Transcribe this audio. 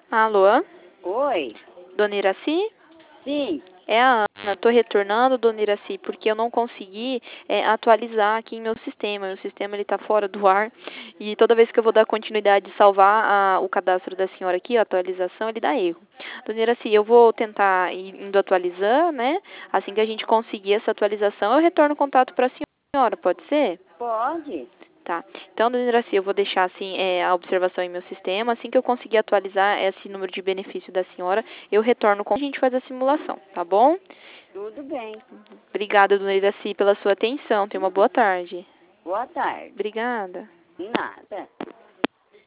Alô? Oi? Dona Iraci? Sim. É a Ana. Tô retornando, Dona Iraci, porque eu não consegui atualizar aqui em meu sistema. Meu sistema ele tá fora do ar e toda vez que eu vou dar continuidade de salvar o cadastro da senhora aqui, a atualização, ele dá erro. Dona Iraci, eu vou tentar ir indo atualizando, né? Assim que a gente conseguir essa atualização, eu retorno o contato para a senhora, pode ser? Pode? Tá. Então, dona Iraci, eu vou deixar assim a observação em meu sistema. Assim que eu conseguir atualizar esse número de benefício da senhora, eu retorno com a gente faz a simulação, tá bom? Tudo bem. Obrigada, dona Iraci, pela sua atenção. Tenha uma boa tarde. Boa tarde. Obrigada. Nada.